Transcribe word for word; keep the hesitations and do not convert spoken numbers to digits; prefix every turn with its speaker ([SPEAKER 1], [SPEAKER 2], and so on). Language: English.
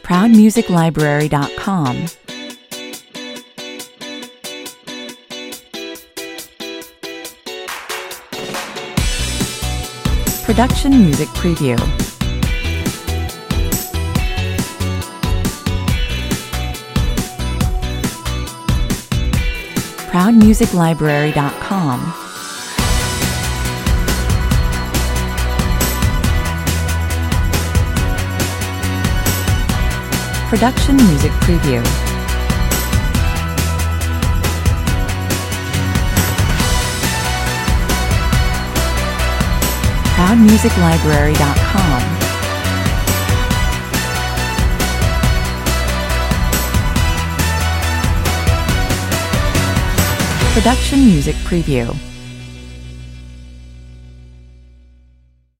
[SPEAKER 1] proud music library dot com. Production Music Preview. proud music library dot com. Production Music Preview. proud music library dot com. Production Music Preview.